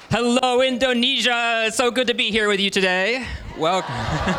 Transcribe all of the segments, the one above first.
Hello, Indonesia. It's so good to be here with you today. Welcome.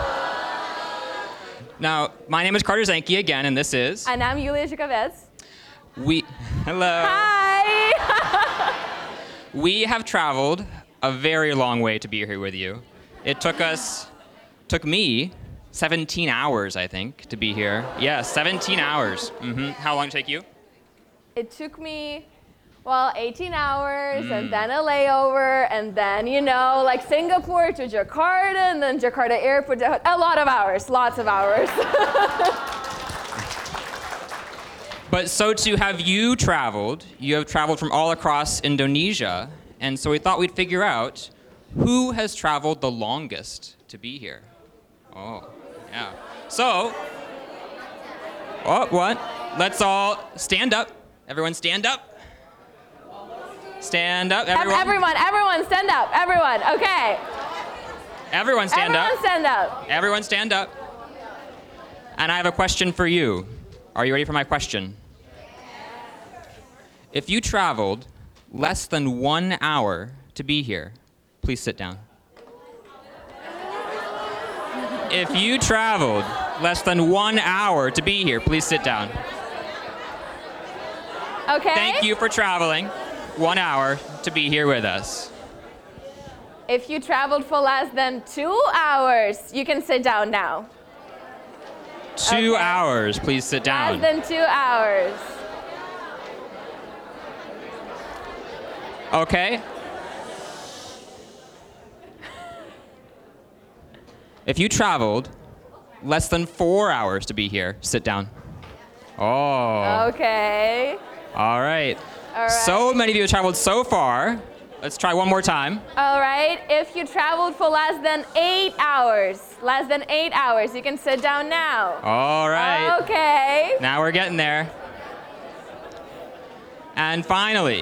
Now, my name is Carter Zanke again, and this is... And I'm Yulia Zhukavets. Hello. Hi. We have traveled a very long way to be here with you. It took me 17 hours, I think, to be here. Yes, 17 hours. How long did it take you? It took me, 18 hours, and then a layover, and then, like Singapore to Jakarta, and then Jakarta airport. A lot of hours, lots of hours. But so too have you traveled. You have traveled from all across Indonesia, and so we thought we'd figure out who has traveled the longest to be here. Oh, yeah. So, what? Let's all stand up. Everyone stand up. Stand up, everyone. Everyone stand up. Everyone, okay. Everyone stand up. Everyone stand up. Everyone stand up. And I have a question for you. Are you ready for my question? If you traveled less than 1 hour to be here, please sit down. If you traveled less than 1 hour to be here, please sit down. Okay. Thank you for traveling 1 hour to be here with us. If you traveled for less than 2 hours, you can sit down now. 2 hours, please sit down. Less than 2 hours. Okay. If you traveled less than 4 hours to be here, sit down. Oh. Okay. All right. All right. So many of you have traveled so far. Let's try one more time. All right. If you traveled for less than 8 hours, you can sit down now. All right. Okay. Now we're getting there. And finally,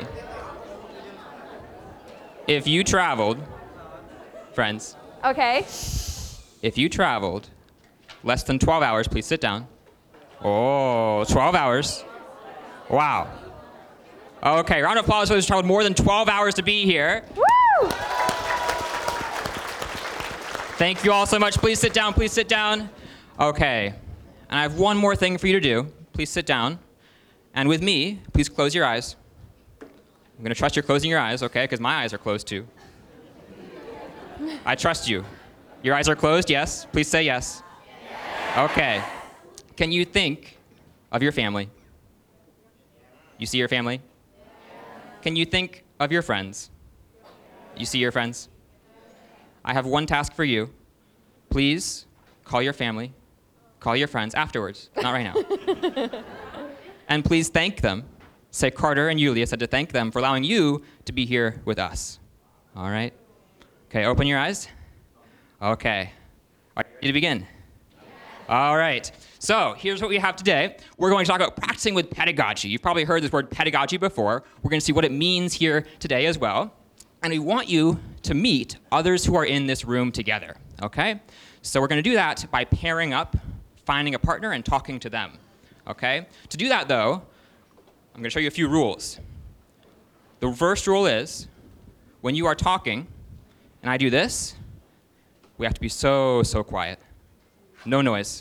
if you traveled, friends, Okay. if you traveled less than 12 hours, please sit down. Oh, 12 hours. Wow. Okay, round of applause for those who traveled more than 12 hours to be here. Woo! Thank you all so much. Please sit down, please sit down. Okay, and I have one more thing for you to do. Please sit down. And with me, please close your eyes. I'm gonna trust you're closing your eyes, okay? Because my eyes are closed too. I trust you. Your eyes are closed, yes? Please say yes. Okay. Can you think of your family? You see your family? Can you think of your friends? You see your friends? I have one task for you. Please call your family, call your friends afterwards, not right now. And please thank them. Say Carter and Yulia said to thank them for allowing you to be here with us. All right? Okay, open your eyes. Okay. Are you ready to begin? All right. So here's what we have today. We're going to talk about practicing with pedagogy. You've probably heard this word pedagogy before. We're going to see what it means here today as well. And we want you to meet others who are in this room together, okay? So we're going to do that by pairing up, finding a partner, and talking to them, okay? To do that, though, I'm going to show you a few rules. The first rule is, when you are talking, and I do this, we have to be so quiet. No noise.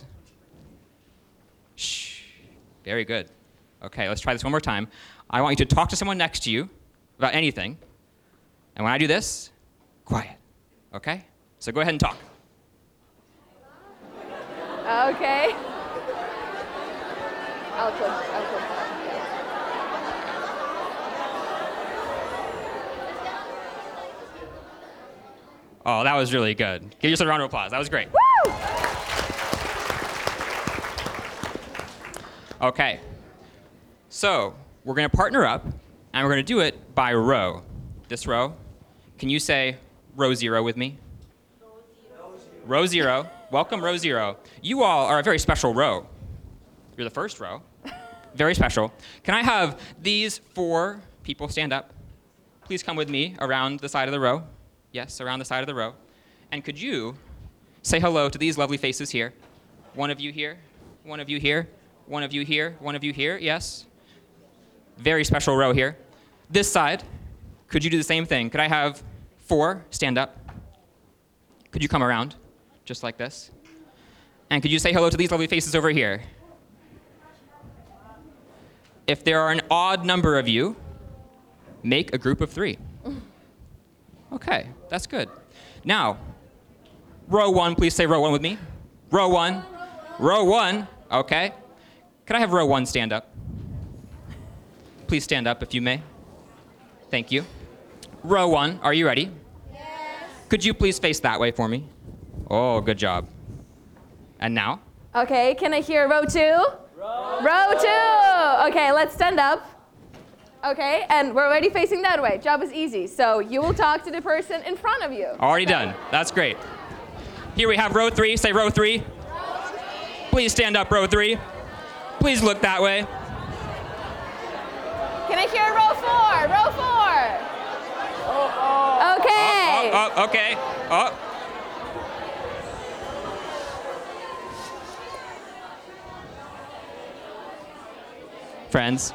Shh. Very good. Okay, let's try this one more time. I want you to talk to someone next to you about anything. And when I do this, quiet. Okay? So go ahead and talk. Okay. I'll close. Oh, that was really good. Give yourself a round of applause. That was great. Woo! Okay. So we're going to partner up, and we're going to do it by row. This row. Can you say row 0 with me? Row 0. Welcome, row 0. You all are a very special row. You're the first row. Very special. Can I have these 4 people stand up? Please come with me around the side of the row. Yes, around the side of the row. And could you say hello to these lovely faces here? One of you here, one of you here, one of you here, one of you here, yes? Very special row here. This side, could you do the same thing? Could I have 4, stand up. Could you come around, just like this? And could you say hello to these lovely faces over here? If there are an odd number of you, make a group of 3. Okay, that's good. Now, row 1, please say row 1 with me. Row 1. Row 1, okay. Could I have row 1 stand up? Please stand up if you may. Thank you. Row 1, are you ready? Yes. Could you please face that way for me? Oh, good job. And now? Okay, can I hear row 2? Row 2. Okay, let's stand up. Okay, and we're already facing that way. Job is easy. So you will talk to the person in front of you. Already done. That's great. Here we have row 3. Say row 3. Please stand up, row 3. Please look that way. Can I hear row 4? Row 4. Okay. Okay. Oh. Friends,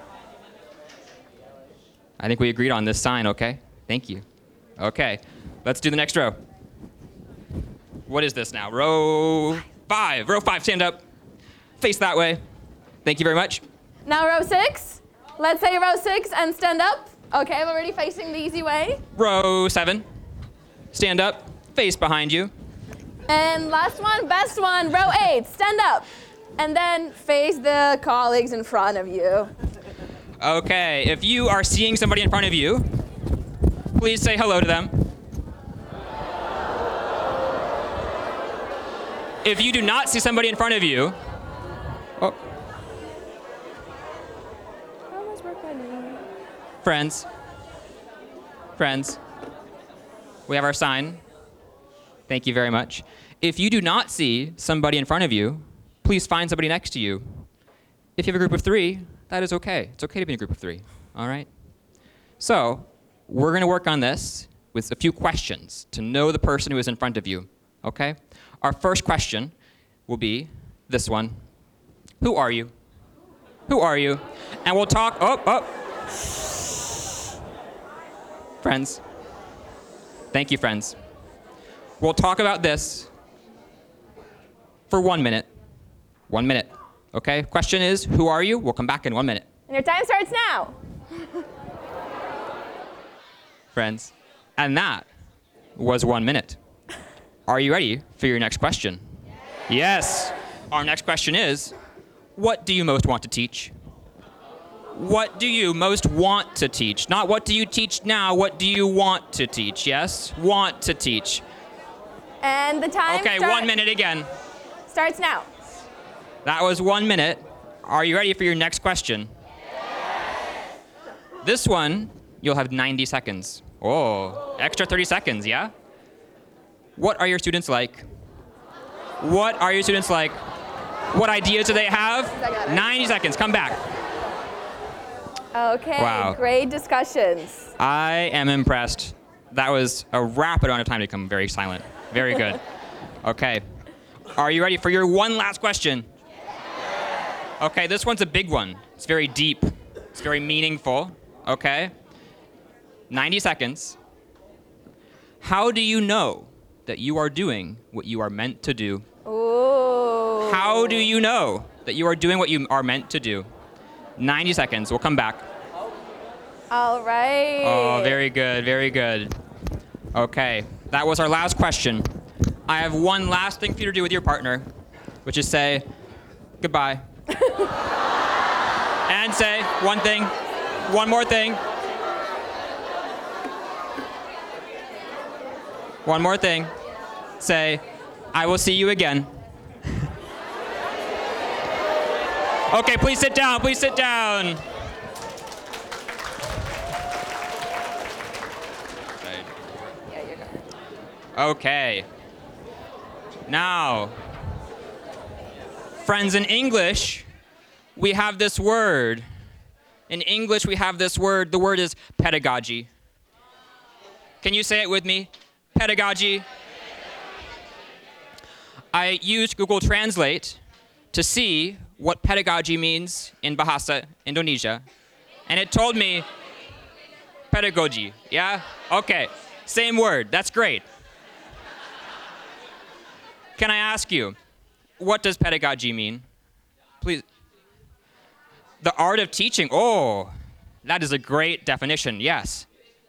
I think we agreed on this sign, okay? Thank you. Okay, let's do the next row. What is this now? Row 5. Row 5, stand up. Face that way. Thank you very much. Now row 6. Let's say row 6 and stand up. Okay, I'm already facing the easy way. Row 7, stand up. Face behind you. And last one, best one, row 8, stand up. And then face the colleagues in front of you. Okay, if you are seeing somebody in front of you, please say hello to them. If you do not see somebody in front of you, friends, we have our sign. Thank you very much. If you do not see somebody in front of you, please find somebody next to you. If you have a group of 3, that is okay. It's okay to be in a group of 3, all right? So we're going to work on this with a few questions to know the person who is in front of you, okay? Our first question will be this one. Who are you? Who are you? And we'll talk, Friends. Thank you, friends. We'll talk about this for 1 minute. 1 minute, okay? Question is, who are you? We'll come back in 1 minute. And your time starts now. Friends, and that was 1 minute. Are you ready for your next question? Yes. Our next question is, what do you most want to teach? What do you most want to teach? Not what do you teach now, what do you want to teach? Yes? Want to teach. And the time Okay, 1 minute again. starts now. That was 1 minute. Are you ready for your next question? Yes. This one, you'll have 90 seconds. Oh, extra 30 seconds, yeah? What are your students like? What are your students like? What ideas do they have? 90 seconds, come back. Okay, Wow. Great discussions. I am impressed. That was a rapid amount of time to become very silent. Very good. Okay. Are you ready for your one last question? Okay, this one's a big one. It's very deep. It's very meaningful. Okay? 90 seconds. How do you know that you are doing what you are meant to do? Ooh. How do you know that you are doing what you are meant to do? 90 seconds. We'll come back. All right. Oh, very good, very good. Okay, that was our last question. I have one last thing for you to do with your partner, which is say goodbye. And say one more thing. One more thing. Say, I will see you again. Okay, please sit down, please sit down. Yeah, you're good. Okay. Now, friends, in English, we have this word. In English, we have this word. The word is pedagogy. Can you say it with me? Pedagogy. I used Google Translate to see what pedagogy means in Bahasa Indonesia, and it told me pedagogy. Yeah? Okay. Same word. That's great. Can I ask you, what does pedagogy mean? Please. The art of teaching. Oh, that is a great definition. Yes.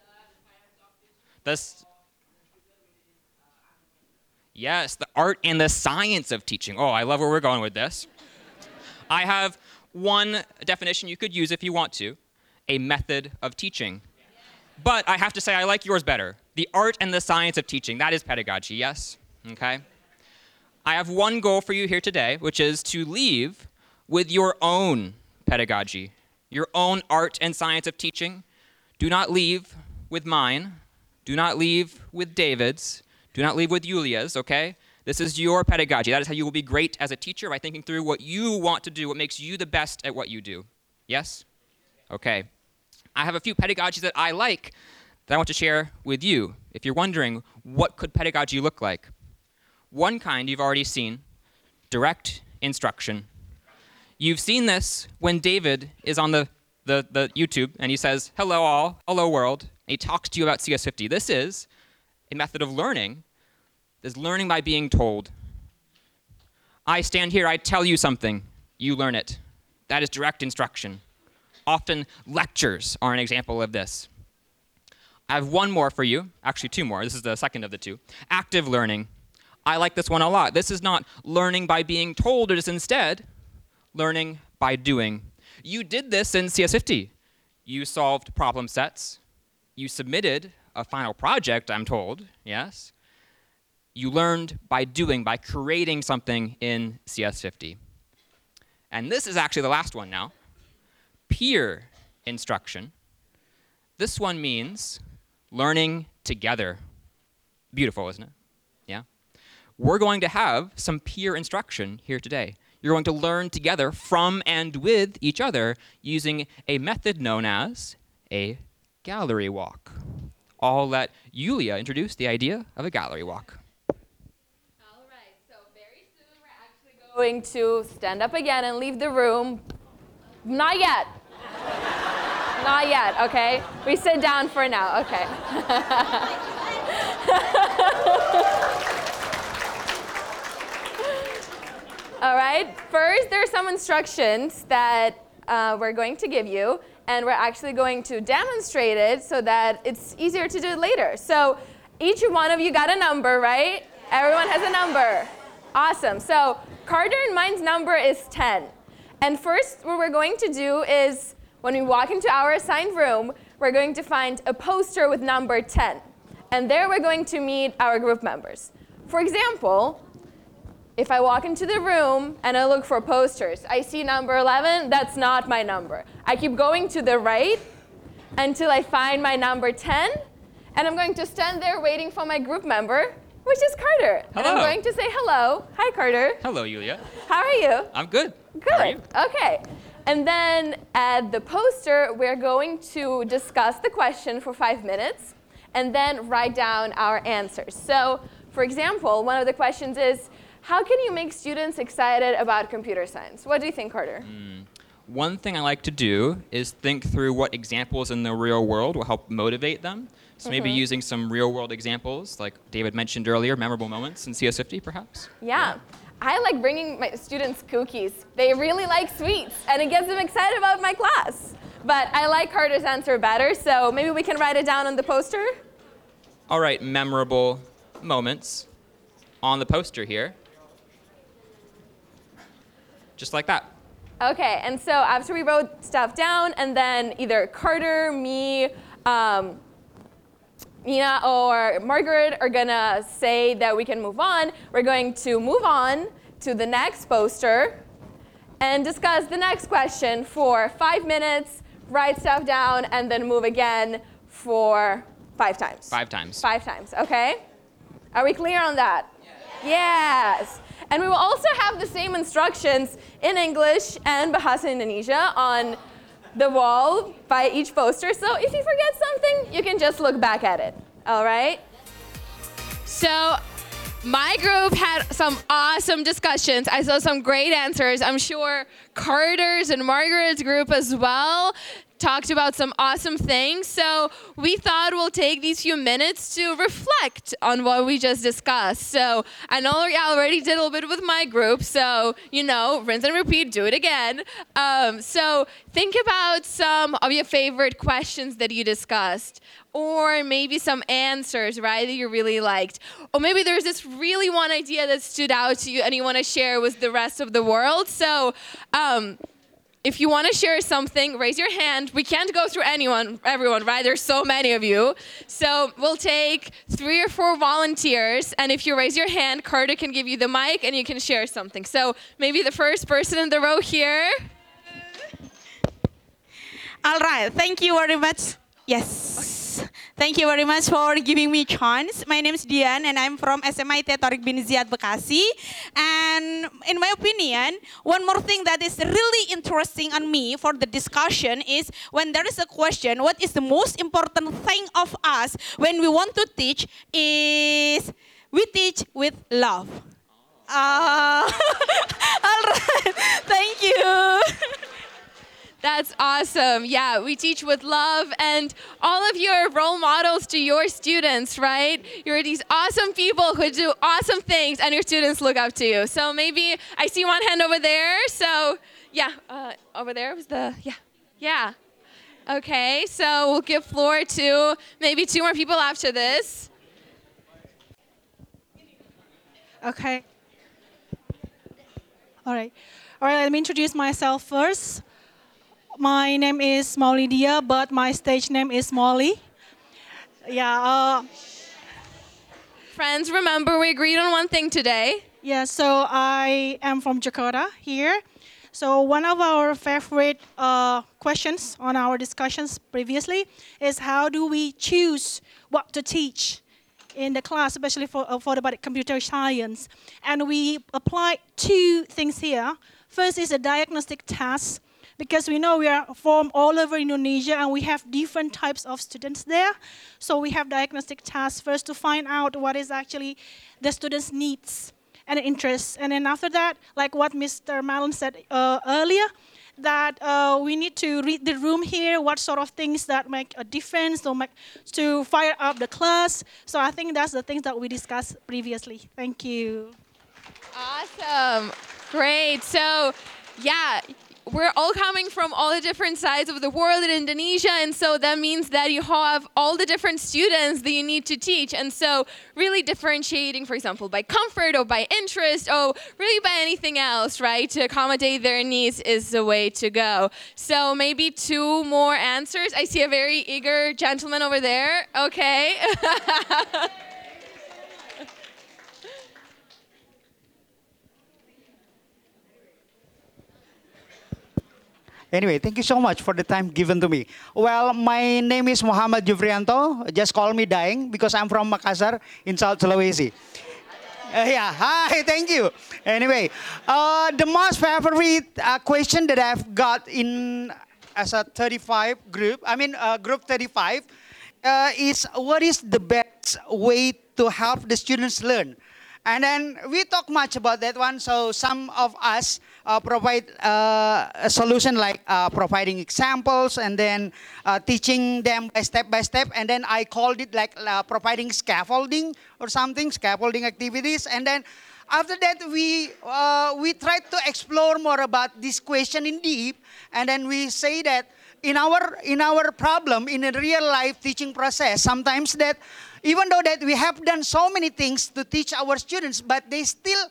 Yes, the art and the science of teaching. Oh, I love where we're going with this. I have one definition you could use if you want to, a method of teaching. But I have to say I like yours better. The art and the science of teaching, that is pedagogy, yes? Okay. I have one goal for you here today, which is to leave with your own pedagogy, your own art and science of teaching. Do not leave with mine. Do not leave with David's. Do not leave with Yulia's, okay? This is your pedagogy. That is how you will be great as a teacher, by thinking through what you want to do, what makes you the best at what you do. Yes? Okay. I have a few pedagogies that I like that I want to share with you. If you're wondering, what could pedagogy look like? One kind you've already seen, direct instruction. You've seen this when David is on the YouTube and he says, hello all, hello world, and he talks to you about CS50. This is a method of learning. There's learning by being told. I stand here, I tell you something, you learn it. That is direct instruction. Often lectures are an example of this. I have one more for you, actually two more. This is the second of the two. Active learning. I like this one a lot. This is not learning by being told, it is instead learning by doing. You did this in CS50. You solved problem sets. You submitted a final project, I'm told, yes? You learned by doing, by creating something in CS50. And this is actually the last one now. Peer instruction. This one means learning together. Beautiful, isn't it? Yeah? We're going to have some peer instruction here today. You're going to learn together from and with each other using a method known as a gallery walk. I'll let Yulia introduce the idea of a gallery walk. All right, so very soon we're actually going to stand up again and leave the room. Not yet. Not yet, okay? We sit down for now, okay. All right, first there's some instructions that we're going to give you, and we're actually going to demonstrate it so that it's easier to do it later. So each one of you got a number, right? Everyone has a number. Awesome. So Carter and mine's number is 10. And first what we're going to do is when we walk into our assigned room, we're going to find a poster with number 10. And there we're going to meet our group members. For example, if I walk into the room and I look for posters, I see number 11, that's not my number. I keep going to the right until I find my number 10, and I'm going to stand there waiting for my group member, which is Carter. Hello. And I'm going to say hello. Hi, Carter. Hello, Yulia. How are you? I'm good. Good. How are you? Okay. And then at the poster, we're going to discuss the question for 5 minutes and then write down our answers. So, for example, one of the questions is, how can you make students excited about computer science? What do you think, Carter? One thing I like to do is think through what examples in the real world will help motivate them. So maybe using some real world examples, like David mentioned earlier, memorable moments in CS50 perhaps? Yeah. I like bringing my students cookies. They really like sweets, and it gets them excited about my class. But I like Carter's answer better, so maybe we can write it down on the poster? All right, memorable moments on the poster here. Just like that. Okay, and so after we wrote stuff down, and then either Carter, me, Nina, or Margaret are gonna say that we can move on, we're going to move on to the next poster and discuss the next question for 5 minutes, write stuff down, and then move again for 5 times. 5 times. 5 times, okay? Are we clear on that? Yes. And we will also have the same instructions in English and Bahasa Indonesia on the wall by each poster. So if you forget something, you can just look back at it. All right? So my group had some awesome discussions. I saw some great answers. I'm sure Carter's and Margaret's group as well. talked about some awesome things. So we thought we'll take these few minutes to reflect on what we just discussed. So I know I already did a little bit with my group. So, rinse and repeat, do it again. So think about some of your favorite questions that you discussed. Or maybe some answers, right, that you really liked. Or maybe there's this really one idea that stood out to you and you want to share with the rest of the world. So if you want to share something, raise your hand. We can't go through everyone, right? There's so many of you. So we'll take 3 or 4 volunteers. And if you raise your hand, Carter can give you the mic and you can share something. So maybe the first person in the row here. All right, thank you very much. Yes. Thank you very much for giving me a chance. My name is Dian and I'm from SMIT Tariq bin Ziyad Bekasi. And in my opinion, one more thing that is really interesting on me for the discussion is when there is a question, what is the most important thing of us when we want to teach is we teach with love. All right, thank you. That's awesome. Yeah, we teach with love, and all of you are role models to your students, right? You're these awesome people who do awesome things, and your students look up to you. So maybe I see one hand over there. So yeah, over there was yeah. Okay, so we'll give floor to maybe 2 more people after this. Okay. All right, let me introduce myself first. My name is Molly Dia, but my stage name is Molly. Yeah. Friends, remember we agreed on one thing today. Yeah, so I am from Jakarta here. So one of our favorite questions on our discussions previously is how do we choose what to teach in the class, especially for the computer science. And we apply 2 things here. First is a diagnostic task, because we know we are from all over Indonesia and we have different types of students there. So we have diagnostic tasks first to find out what is actually the students' needs and interests. And then after that, like what Mr. Malin said earlier, that we need to read the room here, what sort of things that make a difference to fire up the class. So I think that's the things that we discussed previously. Thank you. Awesome. Great. So, yeah. We're all coming from all the different sides of the world in Indonesia, and so that means that you have all the different students that you need to teach. And so really differentiating, for example, by comfort or by interest or really by anything else, right, to accommodate their needs is the way to go. So maybe 2 more answers. I see a very eager gentleman over there. Okay. Anyway, thank you so much for the time given to me. Well, my name is Muhammad Jufrianto. Just call me Daeng because I'm from Makassar in South Sulawesi. Yeah, hi, thank you. Anyway, the most favorite question that I've got in as a 35 group, group 35, is what is the best way to help the students learn? And then we talk much about that one. So some of us provide a solution like providing examples and then teaching them by step. And then I called it like providing scaffolding or something, scaffolding activities. And then after that, we tried to explore more about this question in deep. And then we say that in our problem, in a real life teaching process, sometimes that even though that we have done so many things to teach our students, but they still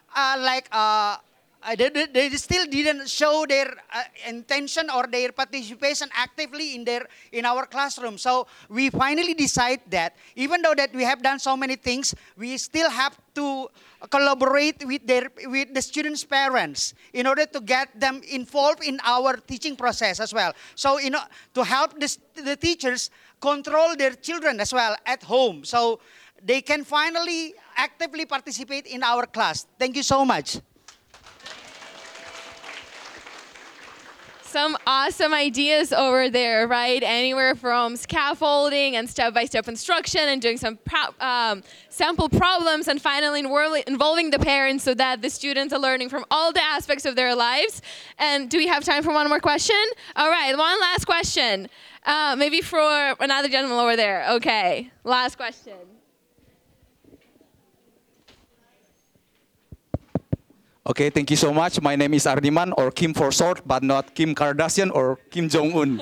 they still didn't show their intention or their participation actively in our classroom. So we finally decide that even though that we have done so many things, we still have to collaborate with the students' parents in order to get them involved in our teaching process as well. So to help the teachers control their children as well at home, so they can finally actively participate in our class. Thank you so much. some awesome ideas over there, right? Anywhere from scaffolding and step-by-step instruction and doing some sample problems and finally involving the parents so that the students are learning from all the aspects of their lives. And do we have time for one more question? All right, one last question. Maybe for another gentleman over there. Okay, last question. Okay, thank you so much. My name is Ardiman, or Kim for short, but not Kim Kardashian or Kim Jong-un.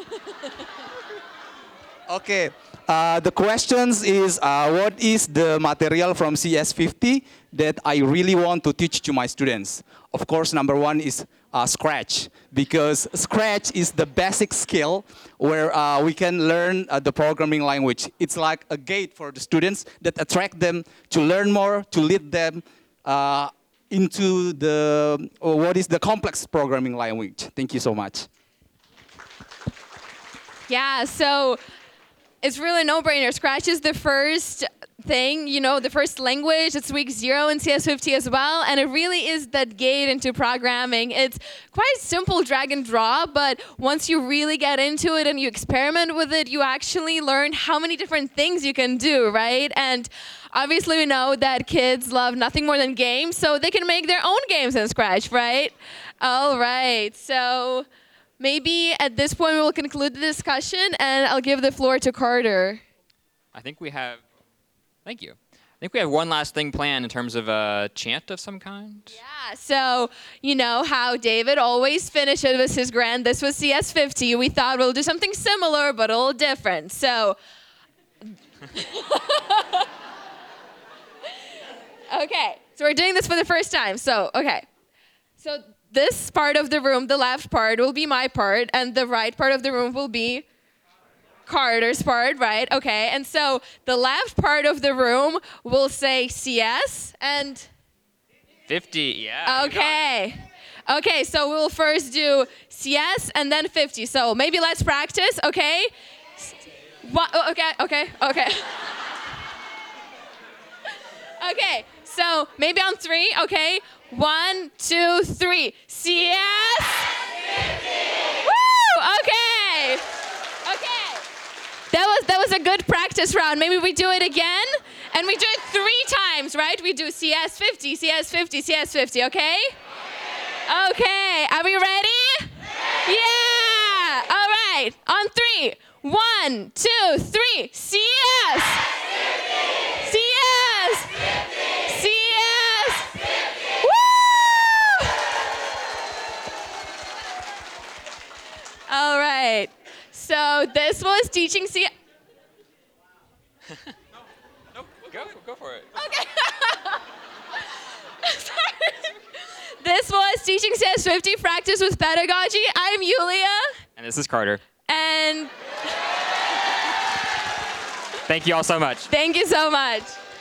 Okay, the questions is, what is the material from CS50 that I really want to teach to my students? Of course, number one is Scratch, because Scratch is the basic skill where we can learn the programming language. It's like a gate for the students that attract them to learn more, to lead them into what is the complex programming language. Thank you so much. Yeah, so it's really no-brainer. Scratch is the first thing, the first language. It's week 0 in CS50 as well, and it really is that gate into programming. It's quite simple drag and drop, but once you really get into it and you experiment with it, you actually learn how many different things you can do, right? And obviously we know that kids love nothing more than games, so they can make their own games in Scratch, right? All right, so maybe at this point we'll conclude the discussion and I'll give the floor to Carter. I think we have. Thank you. I think we have one last thing planned in terms of a chant of some kind. Yeah, so you know how David always finishes with his grand, this was CS50. We thought we'll do something similar, but a little different. So, okay, so we're doing this for the first time. So, okay. So this part of the room, the left part, will be my part, and the right part of the room will be Carter's part, right? Okay, and so the left part of the room will say CS and 50, yeah. okay. Okay, so we'll first do CS and then 50. So maybe let's practice, okay? Okay. Okay, so maybe on 3, okay? 1, 2, 3. CS. 50. Woo! Okay. Okay. That was a good practice round. Maybe we do it again, and we do it 3 times, right? We do CS50, CS50, CS50, okay? Okay, are we ready? Yeah! All right, on 3. 1, 2, 3. CS! CS! CS! Woo! All right. So this was teaching CS. No, go for it. Okay. Sorry. This was teaching CS50 practice with pedagogy. I'm Yulia. And this is Carter. And Thank you all so much. thank you so much.